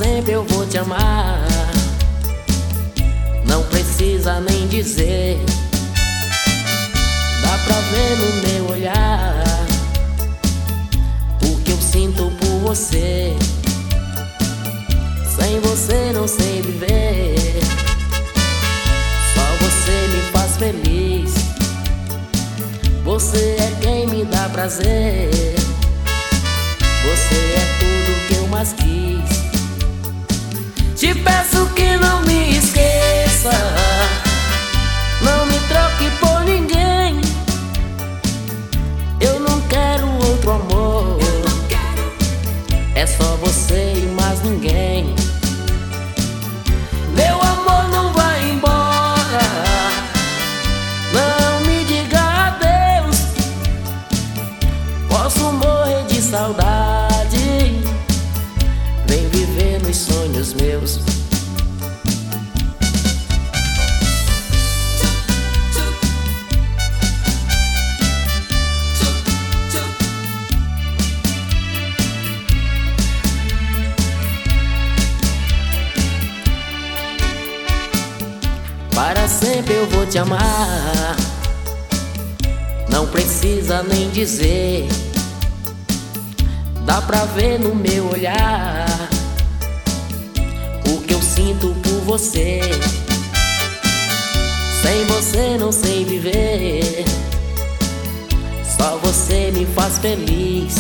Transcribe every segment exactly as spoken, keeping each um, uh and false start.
sempre eu vou te amar. Não precisa nem dizer, dá pra ver no meu olhar o que eu sinto por você. Sem você não sei viver, só você me faz feliz. Você é quem me dá prazer, você é tudo que eu mais quis. Te peço que não me esqueça, não me troque por ninguém. Eu não quero outro amor, é só você e mais ninguém. Meu amor não vai embora, não me diga adeus. Posso morrer de saudade, vem viver nos sonhos meus. Para sempre eu vou te amar, não precisa nem dizer, dá pra ver no meu olhar o que eu sinto por você. Sem você não sei viver, só você me faz feliz.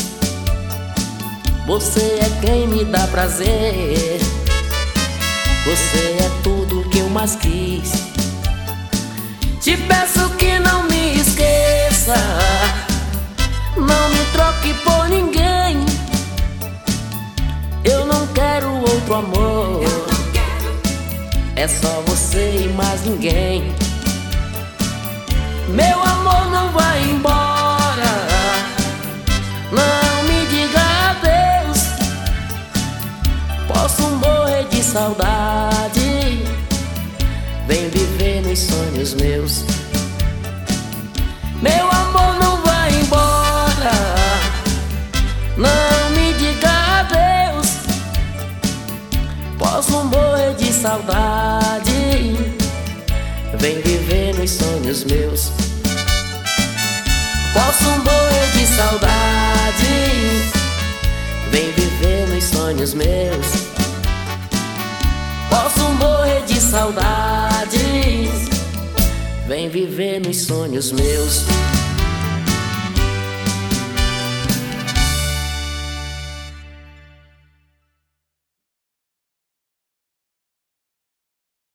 Você é quem me dá prazer, você é tudo que eu mais quis. Te peço que não me esqueça, não me troque por ninguém. Eu não quero outro amor, é só você e mais ninguém. Meu amor não vai embora, não me diga adeus. Posso morrer de saudade, vem viver nos sonhos meus. Meu amor não vai embora, não me diga adeus. Posso morrer de saudade, vem viver nos sonhos meus. Posso morrer de saudade, vem viver nos sonhos meus. Posso morrer de saudades, vem viver nos sonhos meus.